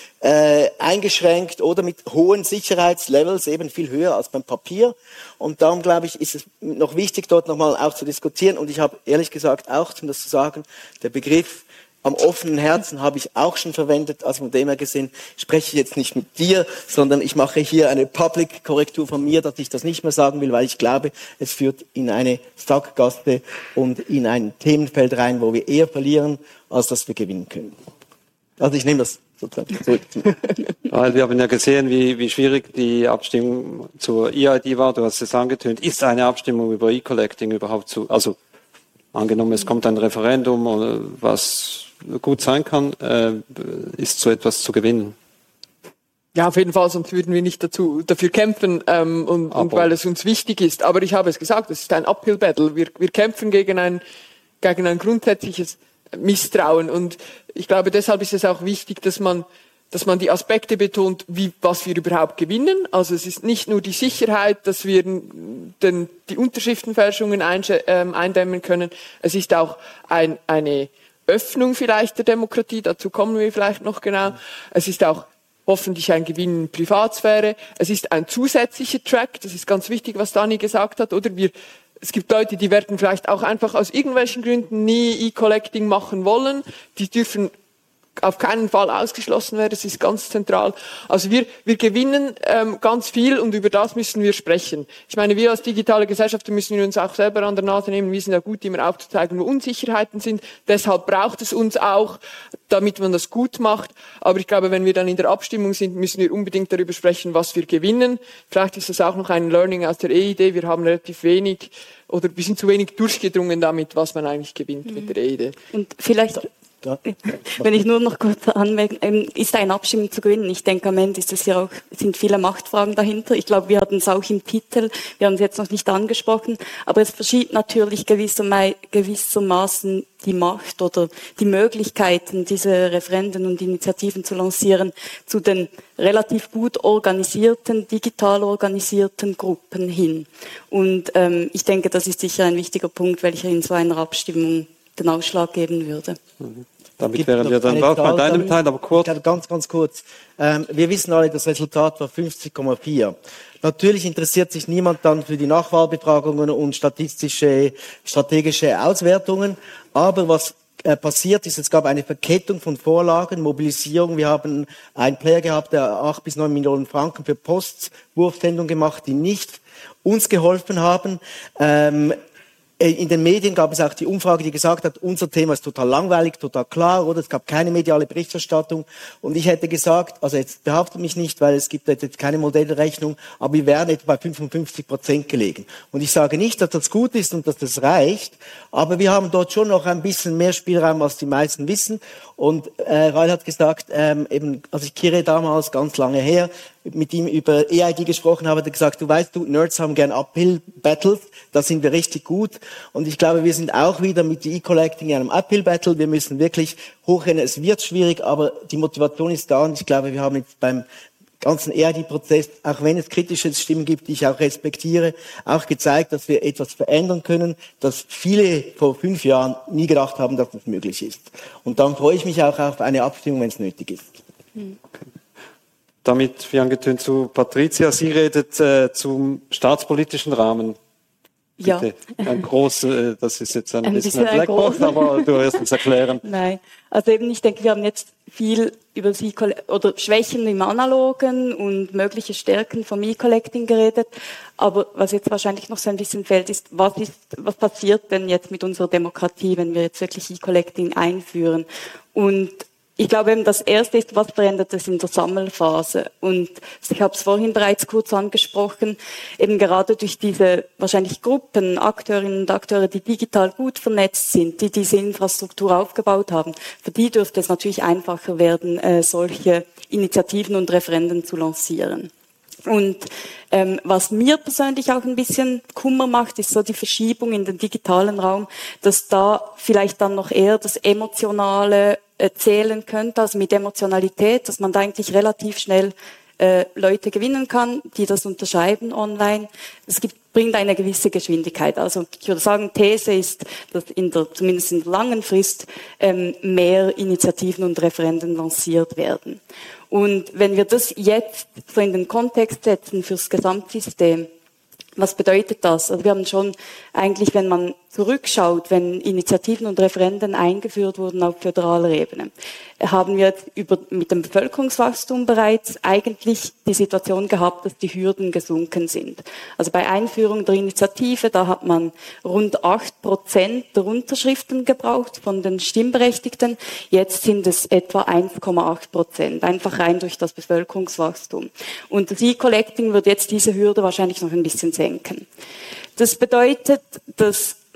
äh, eingeschränkt oder mit hohen Sicherheitslevels, eben viel höher als beim Papier. Und darum, glaube ich, ist es noch wichtig, dort nochmal auch zu diskutieren. Und ich habe ehrlich gesagt auch, um das zu sagen, der Begriff am offenen Herzen habe ich auch schon verwendet, also von dem her gesehen spreche ich jetzt nicht mit dir, sondern ich mache hier eine Public-Korrektur von mir, dass ich das nicht mehr sagen will, weil ich glaube, es führt in eine Sackgasse und in ein Themenfeld rein, wo wir eher verlieren, als dass wir gewinnen können. Also ich nehme das sozusagen zurück. Weil wir haben ja gesehen, wie, wie schwierig die Abstimmung zur E I D war, du hast es angetönt. Ist eine Abstimmung über E-Collecting überhaupt zu, also angenommen, es kommt ein Referendum, oder was gut sein kann, äh, ist so etwas zu gewinnen. Ja, auf jeden Fall, sonst würden wir nicht dazu, dafür kämpfen, ähm, und, und weil es uns wichtig ist. Aber ich habe es gesagt, es ist ein Uphill-Battle. Wir, wir kämpfen gegen ein, gegen ein grundsätzliches Misstrauen. Und ich glaube, deshalb ist es auch wichtig, dass man, dass man die Aspekte betont, wie, was wir überhaupt gewinnen. Also es ist nicht nur die Sicherheit, dass wir den, die Unterschriftenfälschungen ähm, eindämmen können. Es ist auch ein, eine Öffnung vielleicht der Demokratie. Dazu kommen wir vielleicht noch genau. Es ist auch hoffentlich ein Gewinn in Privatsphäre. Es ist ein zusätzlicher Track, das ist ganz wichtig, was Dani gesagt hat, oder? Wir, es gibt Leute, die werden vielleicht auch einfach aus irgendwelchen Gründen nie E-Collecting machen wollen. Die dürfen auf keinen Fall ausgeschlossen werden, das ist ganz zentral. Also wir, wir gewinnen ähm, ganz viel und über das müssen wir sprechen. Ich meine, wir als digitale Gesellschaft müssen wir uns auch selber an der Nase nehmen. Wir sind ja gut, immer aufzuzeigen, wo Unsicherheiten sind. Deshalb braucht es uns auch, damit man das gut macht. Aber ich glaube, wenn wir dann in der Abstimmung sind, müssen wir unbedingt darüber sprechen, was wir gewinnen. Vielleicht ist das auch noch ein Learning aus der E I D. Wir haben relativ wenig oder wir sind zu wenig durchgedrungen damit, was man eigentlich gewinnt mhm. mit der E I D. Und vielleicht... Wenn ich nur noch kurz anmerken, ist eine Abstimmung zu gewinnen. Ich denke, am Ende ist es ja auch, sind viele Machtfragen dahinter. Ich glaube, wir hatten es auch im Titel, wir haben es jetzt noch nicht angesprochen, aber es verschiebt natürlich gewissermaßen die Macht oder die Möglichkeiten, diese Referenden und Initiativen zu lancieren, zu den relativ gut organisierten, digital organisierten Gruppen hin. Und ähm, ich denke, das ist sicher ein wichtiger Punkt, welcher in so einer Abstimmung den Ausschlag geben würde. Mhm. Damit wären wir dann auch bei deinem Teil, aber kurz. Ganz, ganz kurz. Ähm, wir wissen alle, das Resultat war fünfzig Komma vier. Natürlich interessiert sich niemand dann für die Nachwahlbefragungen und statistische, strategische Auswertungen. Aber was äh, passiert ist, es gab eine Verkettung von Vorlagen, Mobilisierung. Wir haben einen Player gehabt, der acht bis neun Millionen Franken für Postwurfsendungen gemacht, die nicht uns geholfen haben. Ähm, In den Medien gab es auch die Umfrage, die gesagt hat, unser Thema ist total langweilig, total klar, oder? Es gab keine mediale Berichterstattung. Und ich hätte gesagt, also jetzt behauptet mich nicht, weil es gibt jetzt keine Modellrechnung, aber wir wären etwa bei fünfundfünfzig Prozent gelegen. Und ich sage nicht, dass das gut ist und dass das reicht, aber wir haben dort schon noch ein bisschen mehr Spielraum, als die meisten wissen. Und äh, Rail hat gesagt, ähm, eben, als ich Kire damals, ganz lange her, mit ihm über E I D gesprochen habe, hat er gesagt, du weißt, du Nerds haben gern Uphill-Battles, da sind wir richtig gut. Und ich glaube, wir sind auch wieder mit E-Collecting in einem Uphill-Battle. Wir müssen wirklich hochrennen. Es wird schwierig, aber die Motivation ist da. Und ich glaube, wir haben jetzt beim ganzen E I D-Prozess, auch wenn es kritische Stimmen gibt, die ich auch respektiere, auch gezeigt, dass wir etwas verändern können, dass viele vor fünf Jahren nie gedacht haben, dass das möglich ist. Und dann freue ich mich auch auf eine Abstimmung, wenn es nötig ist. Okay. Damit, wie angetönt, zu Patricia. Sie redet äh, zum staatspolitischen Rahmen. Bitte. Ja. Ein groß, äh, das ist jetzt ein, ein bisschen ein Blackbox, aber du wirst uns erklären. Nein, also eben, ich denke, wir haben jetzt viel über das oder Schwächen im Analogen und mögliche Stärken vom E-Collecting geredet. Aber was jetzt wahrscheinlich noch so ein bisschen fehlt, ist, was ist, was passiert denn jetzt mit unserer Demokratie, wenn wir jetzt wirklich E-Collecting einführen? Und ich glaube eben, das Erste ist, was verändert es in der Sammelphase? Und ich habe es vorhin bereits kurz angesprochen, eben gerade durch diese wahrscheinlich Gruppen, Akteurinnen und Akteure, die digital gut vernetzt sind, die diese Infrastruktur aufgebaut haben, für die dürfte es natürlich einfacher werden, äh, solche Initiativen und Referenden zu lancieren. Und ähm, was mir persönlich auch ein bisschen Kummer macht, ist so die Verschiebung in den digitalen Raum, dass da vielleicht dann noch eher das Emotionale äh, zählen könnte, also mit Emotionalität, dass man da eigentlich relativ schnell äh, Leute gewinnen kann, die das unterschreiben online. Es gibt, bringt eine gewisse Geschwindigkeit. Also ich würde sagen, These ist, dass in der, zumindest in der langen Frist ähm, mehr Initiativen und Referenden lanciert werden. Und wenn wir das jetzt so in den Kontext setzen fürs Gesamtsystem, was bedeutet das? Also wir haben schon eigentlich, wenn man zurückschaut, wenn Initiativen und Referenden eingeführt wurden auf föderaler Ebene, haben wir über, mit dem Bevölkerungswachstum bereits eigentlich die Situation gehabt, dass die Hürden gesunken sind. Also bei Einführung der Initiative, da hat man rund acht Prozent der Unterschriften gebraucht von den Stimmberechtigten. Jetzt sind es etwa eins Komma acht Prozent, einfach rein durch das Bevölkerungswachstum. Und das E-Collecting wird jetzt diese Hürde wahrscheinlich noch ein bisschen senken. Das bedeutet, dass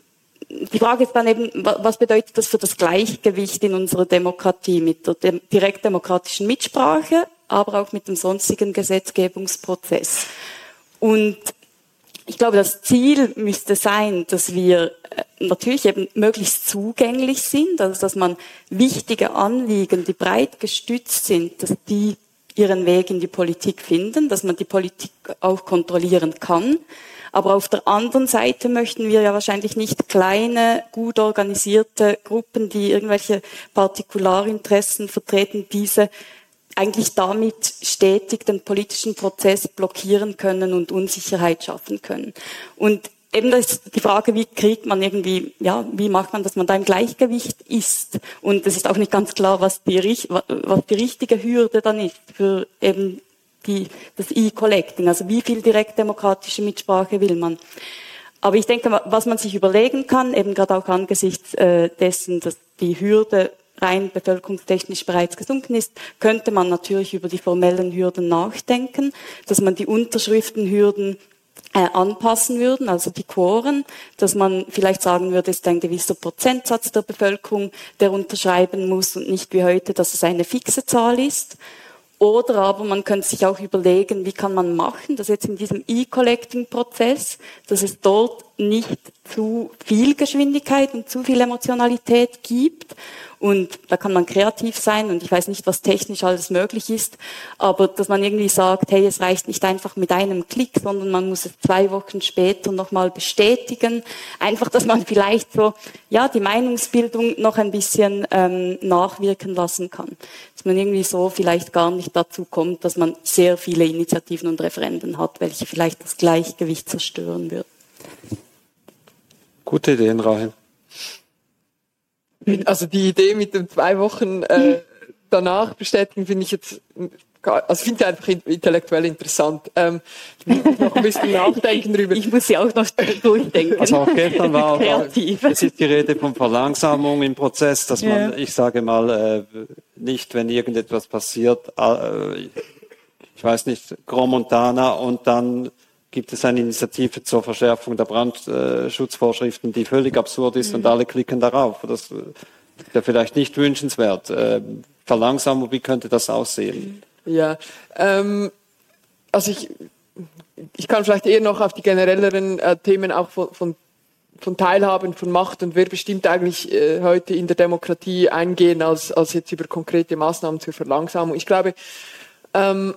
die Frage ist dann eben, was bedeutet das für das Gleichgewicht in unserer Demokratie mit der direktdemokratischen Mitsprache, aber auch mit dem sonstigen Gesetzgebungsprozess. Und ich glaube, das Ziel müsste sein, dass wir natürlich eben möglichst zugänglich sind, also dass man wichtige Anliegen, die breit gestützt sind, dass die ihren Weg in die Politik finden, dass man die Politik auch kontrollieren kann. Aber auf der anderen Seite möchten wir ja wahrscheinlich nicht kleine, gut organisierte Gruppen, die irgendwelche Partikularinteressen vertreten, diese eigentlich damit stetig den politischen Prozess blockieren können und Unsicherheit schaffen können. Und eben das ist die Frage, wie kriegt man irgendwie, ja, wie macht man, dass man da im Gleichgewicht ist? Und es ist auch nicht ganz klar, was die, was die richtige Hürde dann ist für eben die, das E-Collecting. Also wie viel direktdemokratische Mitsprache will man? Aber ich denke, was man sich überlegen kann, eben gerade auch angesichts äh, dessen, dass die Hürde rein bevölkerungstechnisch bereits gesunken ist, könnte man natürlich über die formellen Hürden nachdenken, dass man die Unterschriftenhürden äh, anpassen würden, also die Quoren, dass man vielleicht sagen würde, es ist ein gewisser Prozentsatz der Bevölkerung, der unterschreiben muss und nicht wie heute, dass es eine fixe Zahl ist. Oder aber man könnte sich auch überlegen, wie kann man machen, dass jetzt in diesem E-Collecting-Prozess, dass es dort nicht zu viel Geschwindigkeit und zu viel Emotionalität gibt. Und da kann man kreativ sein und ich weiß nicht, was technisch alles möglich ist, aber dass man irgendwie sagt, hey, es reicht nicht einfach mit einem Klick, sondern man muss es zwei Wochen später nochmal bestätigen. Einfach, dass man vielleicht so, ja, die Meinungsbildung noch ein bisschen ähm, nachwirken lassen kann. Dass man irgendwie so vielleicht gar nicht dazu kommt, dass man sehr viele Initiativen und Referenden hat, welche vielleicht das Gleichgewicht zerstören würden. Gute Ideen, Rahel. Also die Idee mit den zwei Wochen äh, danach bestätigen finde ich jetzt, also finde ich einfach intellektuell interessant. Ähm, ich muss noch ein bisschen nachdenken drüber. Ich muss sie auch noch durchdenken. Also auch gestern war auch, es ist die Rede von Verlangsamung im Prozess, dass man, ja. ich sage mal, äh, nicht, wenn irgendetwas passiert, äh, ich weiß nicht, Grand Montana und dann gibt es eine Initiative zur Verschärfung der Brandschutzvorschriften, die völlig absurd ist mhm. und alle klicken darauf. Das ist ja vielleicht nicht wünschenswert. Verlangsamung, wie könnte das aussehen? Ja, ähm, also ich, ich kann vielleicht eher noch auf die generelleren äh, Themen auch von, von, von Teilhaben, von Macht und wer bestimmt eigentlich äh, heute in der Demokratie eingehen, als, als jetzt über konkrete Maßnahmen zur Verlangsamung. Ich glaube, ähm,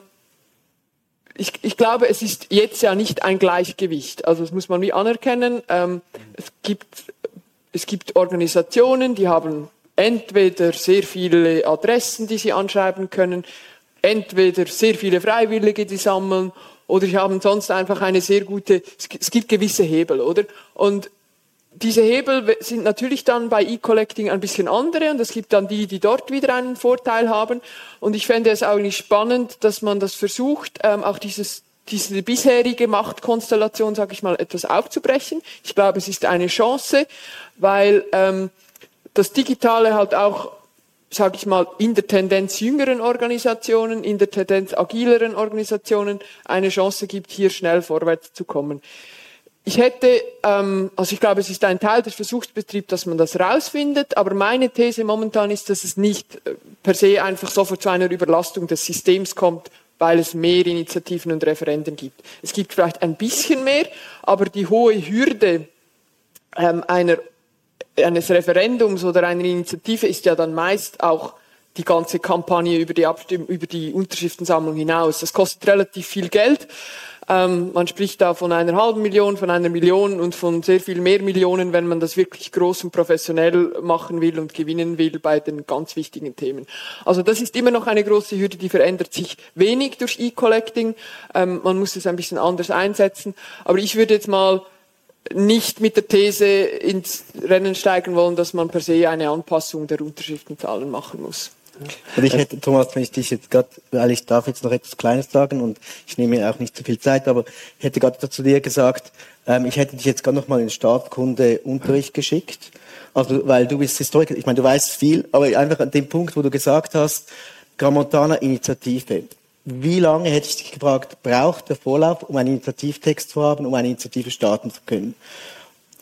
Ich, ich glaube, es ist jetzt ja nicht ein Gleichgewicht. Also das muss man wie anerkennen. Ähm, es gibt, es gibt Organisationen, die haben entweder sehr viele Adressen, die sie anschreiben können, entweder sehr viele Freiwillige, die sammeln, oder sie haben sonst einfach eine sehr gute, es gibt gewisse Hebel, oder? Und diese Hebel sind natürlich dann bei E-Collecting ein bisschen andere und es gibt dann die, die dort wieder einen Vorteil haben. Und ich fände es eigentlich spannend, dass man das versucht, ähm, auch dieses, diese bisherige Machtkonstellation, sage ich mal, etwas aufzubrechen. Ich glaube, es ist eine Chance, weil ähm, das Digitale halt auch, sage ich mal, in der Tendenz jüngeren Organisationen, in der Tendenz agileren Organisationen eine Chance gibt, hier schnell vorwärts zu kommen. Ich hätte, ähm, also ich glaube, es ist ein Teil des Versuchsbetriebs, dass man das rausfindet, aber meine These momentan ist, dass es nicht äh, per se einfach sofort zu einer Überlastung des Systems kommt, weil es mehr Initiativen und Referenden gibt. Es gibt vielleicht ein bisschen mehr, aber die hohe Hürde ähm, einer, eines Referendums oder einer Initiative ist ja dann meist auch die ganze Kampagne über die Abstimmung, über die Unterschriftensammlung hinaus. Das kostet relativ viel Geld. Ähm, man spricht da von einer halben Million, von einer Million und von sehr viel mehr Millionen, wenn man das wirklich groß und professionell machen will und gewinnen will bei den ganz wichtigen Themen. Also das ist immer noch eine große Hürde, die verändert sich wenig durch E-Collecting. Ähm, man muss es ein bisschen anders einsetzen. Aber ich würde jetzt mal nicht mit der These ins Rennen steigen wollen, dass man per se eine Anpassung der Unterschriftenzahlen machen muss. Und ich hätte, Thomas, wenn ich dich jetzt gerade, weil ich darf jetzt noch etwas Kleines sagen und ich nehme mir auch nicht zu viel Zeit, aber ich hätte gerade zu dir gesagt, ähm, ich hätte dich jetzt gerade noch mal in Staatskunde-Unterricht geschickt, also weil du bist Historiker, ich meine, du weißt viel, aber einfach an dem Punkt, wo du gesagt hast, Grand Montana Initiative. Wie lange, hätte ich dich gefragt, braucht der Vorlauf, um einen Initiativtext zu haben, um eine Initiative starten zu können?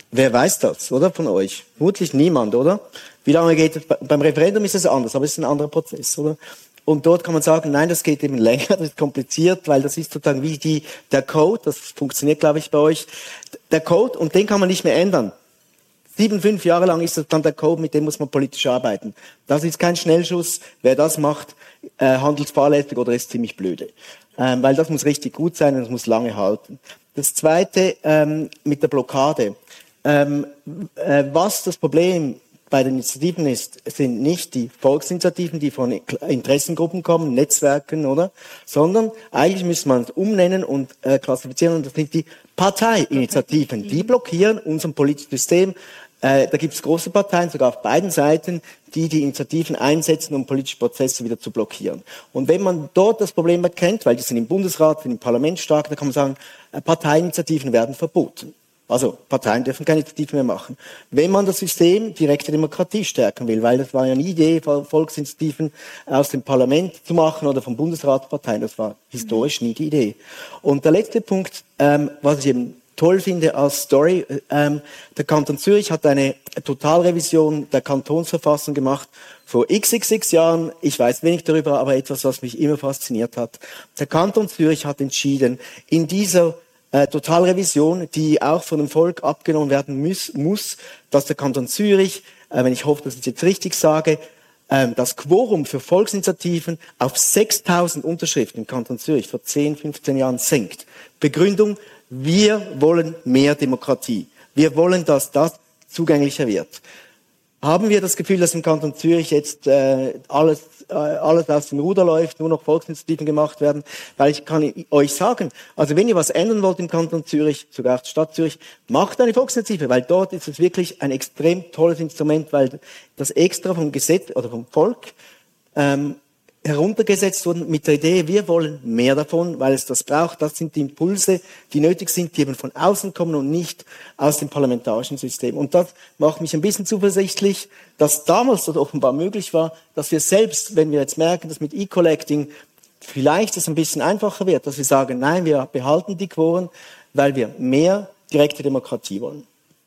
Wer weiß das, oder? Von euch? Vermutlich niemand, oder? Wie lange geht es? Beim Referendum ist es anders, aber es ist ein anderer Prozess, oder? Und dort kann man sagen, nein, das geht eben länger, das ist kompliziert, weil das ist sozusagen wie die, der Code, das funktioniert, glaube ich, bei euch, der Code, und den kann man nicht mehr ändern. Sieben, fünf Jahre lang ist das dann der Code, mit dem muss man politisch arbeiten. Das ist kein Schnellschuss. Wer das macht, äh, handelt fahrlässig oder ist ziemlich blöde. Ähm, weil das muss richtig gut sein und es muss lange halten. Das Zweite ähm, mit der Blockade. Ähm, äh, was das Problem bei den Initiativen ist, sind nicht die Volksinitiativen, die von Interessengruppen kommen, Netzwerken, oder? Sondern eigentlich müsste man es umnennen und äh, klassifizieren, und das sind die Parteiinitiativen. Die blockieren unser politisches System. Äh, da gibt es große Parteien, sogar auf beiden Seiten, die die Initiativen einsetzen, um politische Prozesse wieder zu blockieren. Und wenn man dort das Problem erkennt, weil die sind im Bundesrat, sind im Parlament stark, dann kann man sagen, äh, Parteiinitiativen werden verboten. Also Parteien dürfen keine Initiativen mehr machen. Wenn man das System direkte Demokratie stärken will, weil das war ja nie die Idee, Volksinitiativen aus dem Parlament zu machen oder von Bundesratsparteien, das war historisch nie die Idee. Und der letzte Punkt, ähm, was ich eben toll finde als Story, ähm, der Kanton Zürich hat eine Totalrevision der Kantonsverfassung gemacht vor xxx Jahren. Ich weiß wenig darüber, aber etwas, was mich immer fasziniert hat. Der Kanton Zürich hat entschieden, in dieser äh, Totalrevision, die auch von dem Volk abgenommen werden muss, muss dass der Kanton Zürich, äh, wenn ich hoffe, dass ich es jetzt richtig sage, äh, das Quorum für Volksinitiativen auf sechstausend Unterschriften im Kanton Zürich vor zehn, fünfzehn Jahren senkt. Begründung: Wir wollen mehr Demokratie. Wir wollen, dass das zugänglicher wird. Haben wir das Gefühl, dass im Kanton Zürich jetzt äh, alles, äh, alles aus dem Ruder läuft, nur noch Volksinitiativen gemacht werden? Weil ich kann euch sagen, also wenn ihr was ändern wollt im Kanton Zürich, sogar auch die Stadt Zürich, macht eine Volksinitiative, weil dort ist es wirklich ein extrem tolles Instrument, weil das extra vom Gesetz oder vom Volk ähm, heruntergesetzt wurden mit der Idee, wir wollen mehr davon, weil es das braucht. Das sind die Impulse, die nötig sind, die eben von außen kommen und nicht aus dem parlamentarischen System. Und das macht mich ein bisschen zuversichtlich, dass damals das offenbar möglich war, dass wir selbst, wenn wir jetzt merken, dass mit E-Collecting vielleicht es ein bisschen einfacher wird, dass wir sagen, nein, wir behalten die Quoren, weil wir mehr direkte Demokratie wollen.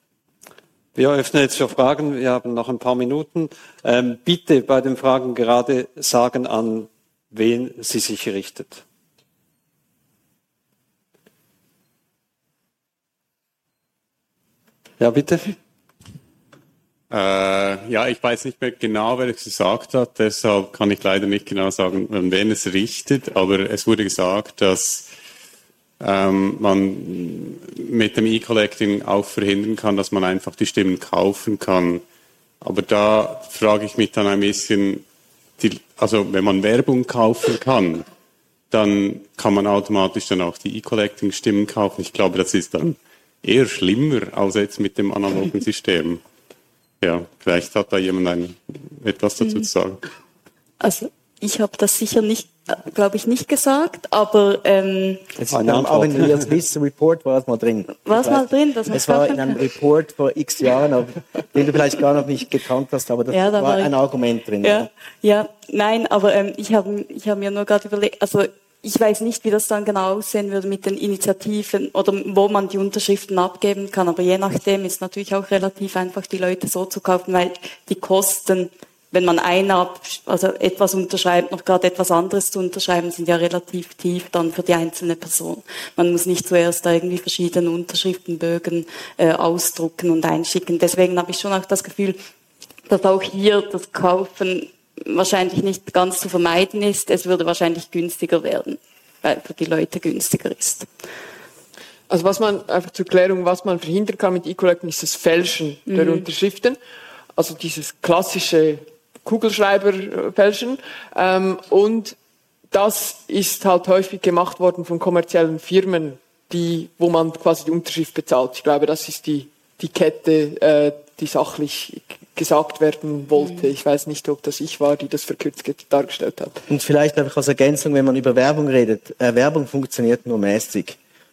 Wir öffnen jetzt für Fragen. Wir haben noch ein paar Minuten. Ähm, bitte bei den Fragen gerade sagen, an wen sie sich richtet. Ja, bitte. Äh, ja, ich weiß nicht mehr genau, wer es gesagt hat. Deshalb kann ich leider nicht genau sagen, an wen es richtet. Aber es wurde gesagt, dass Ähm, man mit dem E-Collecting auch verhindern kann, dass man einfach die Stimmen kaufen kann. Aber da frage ich mich dann ein bisschen, die, also wenn man Werbung kaufen kann, dann kann man automatisch dann auch die E-Collecting-Stimmen kaufen. Ich glaube, das ist dann eher schlimmer als jetzt mit dem analogen System. Ja, vielleicht hat da jemand ein, etwas dazu zu sagen. Also ich habe das sicher nicht, glaube ich, nicht gesagt, aber ähm, es war aber in der Swiss Report war es mal drin. War es mal drin? Dass es war in einem Report vor x Jahren, den du vielleicht gar noch nicht gekannt hast, aber das ja, da war, war ein Argument drin. Ja, ja, nein, aber ähm, ich habe ich hab mir nur gerade überlegt, also ich weiß nicht, wie das dann genau aussehen würde mit den Initiativen oder wo man die Unterschriften abgeben kann, aber je nachdem ist natürlich auch relativ einfach, die Leute so zu kaufen, weil die Kosten, wenn man einer, also etwas unterschreibt, noch gerade etwas anderes zu unterschreiben, sind ja relativ tief dann für die einzelne Person. Man muss nicht zuerst da irgendwie verschiedene Unterschriftenbögen äh, ausdrucken und einschicken. Deswegen habe ich schon auch das Gefühl, dass auch hier das Kaufen wahrscheinlich nicht ganz zu vermeiden ist. Es würde wahrscheinlich günstiger werden, weil für die Leute günstiger ist. Also was man, einfach zur Klärung, was man verhindern kann mit E-Collecting, ist das Fälschen mhm. der Unterschriften. Also dieses klassische Kugelschreiber fälschen. Ähm, und das ist halt häufig gemacht worden von kommerziellen Firmen, die, wo man quasi die Unterschrift bezahlt. Ich glaube, das ist die, die Kette, äh, die sachlich gesagt werden wollte. Ich weiß nicht, ob das ich war, die das verkürzt dargestellt hat. Und vielleicht einfach als Ergänzung, wenn man über Werbung redet. Äh, Werbung funktioniert nur mäßig.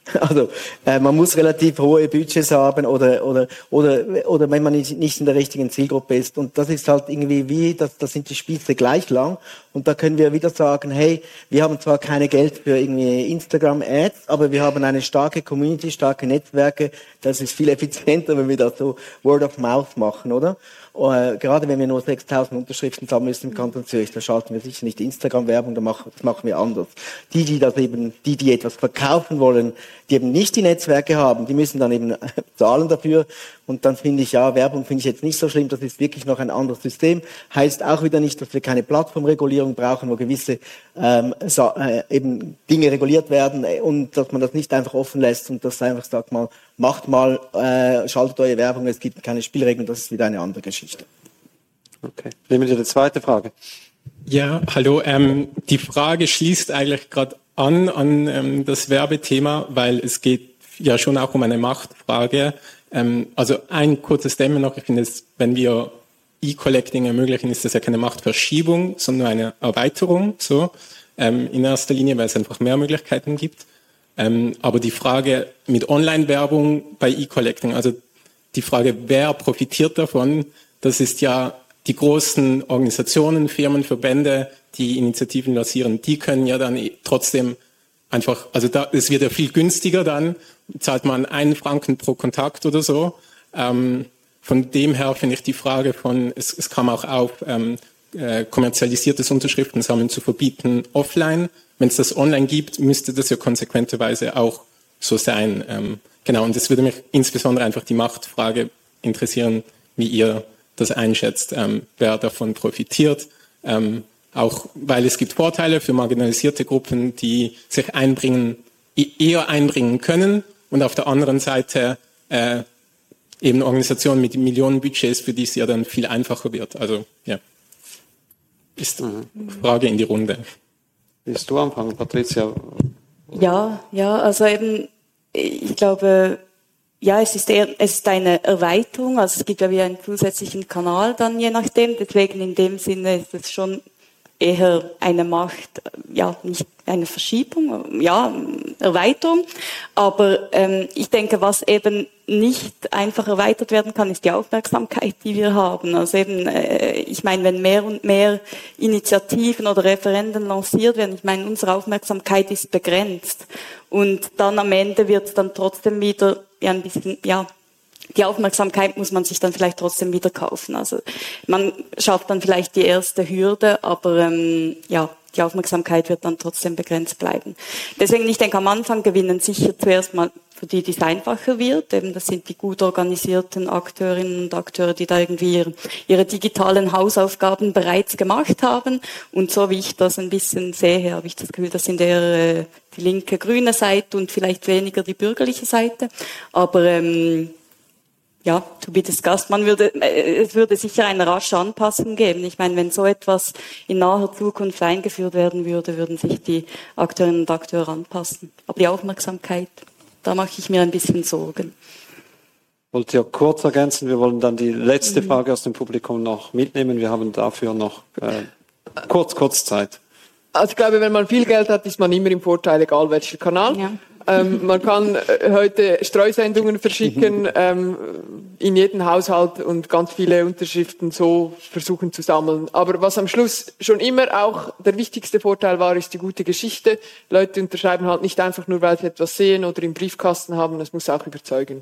Also äh, man muss relativ hohe Budgets haben oder oder oder oder wenn man nicht in der richtigen Zielgruppe ist. Und das ist halt irgendwie wie, das, das sind die Spieße gleich lang. Und da können wir wieder sagen, hey, wir haben zwar keine Geld für irgendwie Instagram-Ads, aber wir haben eine starke Community, starke Netzwerke. Das ist viel effizienter, wenn wir das so Word of Mouth machen, oder? Uh, gerade wenn wir nur sechstausend Unterschriften sammeln müssen im Kanton Zürich, da schalten wir sicher nicht Instagram-Werbung, da machen, das machen wir anders. Die, die das eben, die, die etwas verkaufen wollen, die eben nicht die Netzwerke haben, die müssen dann eben zahlen dafür. Und dann finde ich, ja, Werbung finde ich jetzt nicht so schlimm, das ist wirklich noch ein anderes System. Heißt auch wieder nicht, dass wir keine Plattformregulierung brauchen, wo gewisse ähm, so, äh, eben Dinge reguliert werden und dass man das nicht einfach offen lässt und das einfach sagt mal, macht mal, äh, schaltet eure Werbung, es gibt keine Spielregeln, das ist wieder eine andere Geschichte. Okay, nehmen wir die zweite Frage. Ja, hallo. Ähm, die Frage schließt eigentlich gerade an an ähm, das Werbethema, weil es geht ja schon auch um eine Machtfrage. Ähm, also ein kurzes Statement noch. Ich finde, es, wenn wir E-Collecting ermöglichen, ist das ja keine Machtverschiebung, sondern eine Erweiterung. So ähm, in erster Linie, weil es einfach mehr Möglichkeiten gibt. Ähm, aber die Frage mit Online-Werbung bei E-Collecting, also die Frage, wer profitiert davon, das ist ja die großen Organisationen, Firmen, Verbände, die Initiativen lancieren, die können ja dann trotzdem einfach, also da, es wird ja viel günstiger dann, zahlt man einen Franken pro Kontakt oder so. Ähm, von dem her finde ich die Frage von, es, es kam auch auf, ähm, äh, kommerzialisiertes Unterschriftensammeln zu verbieten offline. Wenn es das online gibt, müsste das ja konsequenterweise auch so sein. Ähm, genau, und es würde mich insbesondere einfach die Machtfrage interessieren, wie ihr das einschätzt, ähm, wer davon profitiert. Ähm, auch weil es gibt Vorteile für marginalisierte Gruppen, die sich einbringen, eher einbringen können, und auf der anderen Seite äh, eben Organisationen mit Millionenbudgets, für die es ja dann viel einfacher wird. Also ja, ist eine Frage in die Runde. Willst du anfangen, Patricia? Ja, ja, also eben, ich glaube, ja, es ist eher, es ist eine Erweiterung, also es gibt ja wie einen zusätzlichen Kanal dann je nachdem, deswegen in dem Sinne ist es schon eher eine Macht, ja, nicht eine Verschiebung, ja, Erweiterung, aber ähm, ich denke, was eben nicht einfach erweitert werden kann, ist die Aufmerksamkeit, die wir haben. Also eben, äh, ich meine, wenn mehr und mehr Initiativen oder Referenden lanciert werden, ich meine, unsere Aufmerksamkeit ist begrenzt und dann am Ende wird es dann trotzdem wieder ja ein bisschen, ja, die Aufmerksamkeit muss man sich dann vielleicht trotzdem wieder kaufen. Also man schafft dann vielleicht die erste Hürde, aber ähm, ja, die Aufmerksamkeit wird dann trotzdem begrenzt bleiben. Deswegen, ich denke, am Anfang gewinnen sicher zuerst mal für die, die es einfacher wird. Eben, das sind die gut organisierten Akteurinnen und Akteure, die da irgendwie ihre, ihre digitalen Hausaufgaben bereits gemacht haben. Und so wie ich das ein bisschen sehe, habe ich das Gefühl, das sind eher äh, die linke, grüne Seite und vielleicht weniger die bürgerliche Seite. Aber ähm, ja, to be discussed. Man würde, es würde sicher eine rasche Anpassung geben. Ich meine, wenn so etwas in naher Zukunft eingeführt werden würde, würden sich die Akteurinnen und Akteure anpassen. Aber die Aufmerksamkeit, da mache ich mir ein bisschen Sorgen. Wollt ihr kurz ergänzen? Wir wollen dann die letzte Frage aus dem Publikum noch mitnehmen. Wir haben dafür noch äh, kurz, kurz Zeit. Also ich glaube, wenn man viel Geld hat, ist man immer im Vorteil, egal welcher Kanal. Ja. Ähm, man kann äh, heute Streusendungen verschicken ähm, in jeden Haushalt und ganz viele Unterschriften so versuchen zu sammeln. Aber was am Schluss schon immer auch der wichtigste Vorteil war, ist die gute Geschichte. Leute unterschreiben halt nicht einfach nur, weil sie etwas sehen oder im Briefkasten haben. Das muss auch überzeugen.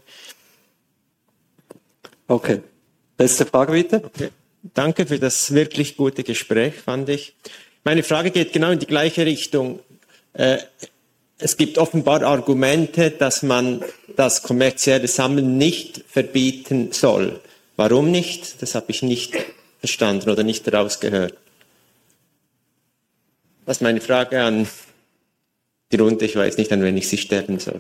Okay. Letzte Frage bitte. Okay. Danke für das wirklich gute Gespräch, fand ich. Meine Frage geht genau in die gleiche Richtung. Äh, Es gibt offenbar Argumente, dass man das kommerzielle Sammeln nicht verbieten soll. Warum nicht? Das habe ich nicht verstanden oder nicht herausgehört. Das ist meine Frage an die Runde. Ich weiß nicht, an wen ich sie stellen soll.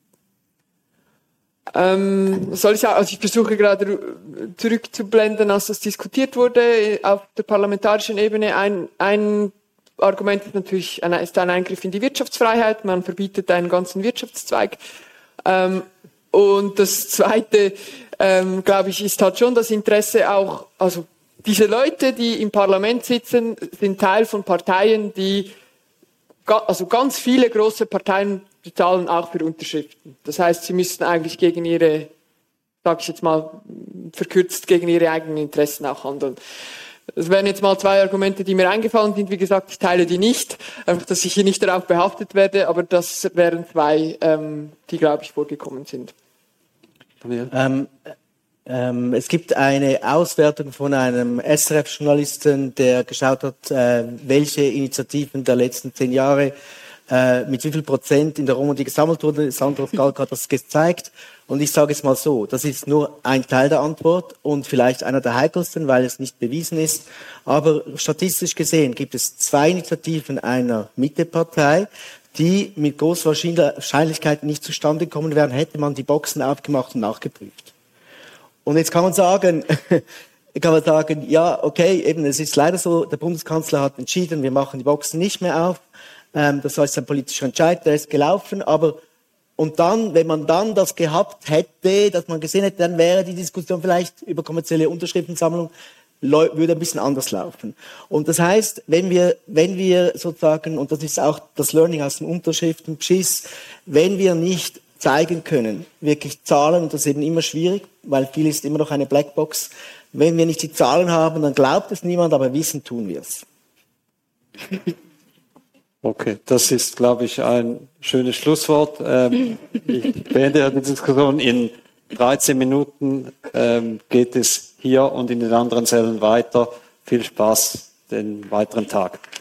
Ähm, soll ich auch, also ich versuche gerade zurückzublenden, als das diskutiert wurde auf der parlamentarischen Ebene. Ein, ein Argument ist natürlich ein, ist ein Eingriff in die Wirtschaftsfreiheit. Man verbietet einen ganzen Wirtschaftszweig. Ähm, und das Zweite, ähm, glaube ich, ist halt schon das Interesse auch, also diese Leute, die im Parlament sitzen, sind Teil von Parteien, die, also ganz viele große Parteien bezahlen auch für Unterschriften. Das heißt, sie müssten eigentlich gegen ihre, sage ich jetzt mal verkürzt, gegen ihre eigenen Interessen auch handeln. Das wären jetzt mal zwei Argumente, die mir eingefallen sind. Wie gesagt, ich teile die nicht, einfach, dass ich hier nicht darauf behaftet werde, aber das wären zwei, ähm, die, glaube ich, vorgekommen sind. Ähm, ähm, es gibt eine Auswertung von einem S R F-Journalisten, der geschaut hat, äh, welche Initiativen der letzten zehn Jahre äh, mit wie viel Prozent in der Romandie gesammelt wurden. Sandro Schalk hat das gezeigt. Und ich sage es mal so, das ist nur ein Teil der Antwort und vielleicht einer der heikelsten, weil es nicht bewiesen ist. Aber statistisch gesehen gibt es zwei Initiativen einer Mittepartei, die mit großer Wahrscheinlichkeit nicht zustande kommen wären, hätte man die Boxen aufgemacht und nachgeprüft. Und jetzt kann man sagen, kann man sagen, ja, okay, eben, es ist leider so, der Bundeskanzler hat entschieden, wir machen die Boxen nicht mehr auf. Ähm, das war jetzt ein politischer Entscheid, der ist gelaufen, aber und dann, wenn man dann das gehabt hätte, dass man gesehen hätte, dann wäre die Diskussion vielleicht über kommerzielle Unterschriftensammlung würde ein bisschen anders laufen. Und das heißt, wenn wir, wenn wir sozusagen, und das ist auch das Learning aus dem Unterschriftenbeschiss, wenn wir nicht zeigen können, wirklich Zahlen, und das ist eben immer schwierig, weil viel ist immer noch eine Blackbox, wenn wir nicht die Zahlen haben, dann glaubt es niemand, aber wissen tun wir es. Okay, das ist, glaube ich, ein schönes Schlusswort. Ähm, ich beende die Diskussion. In dreizehn Minuten ähm, geht es hier und in den anderen Sälen weiter. Viel Spaß den weiteren Tag.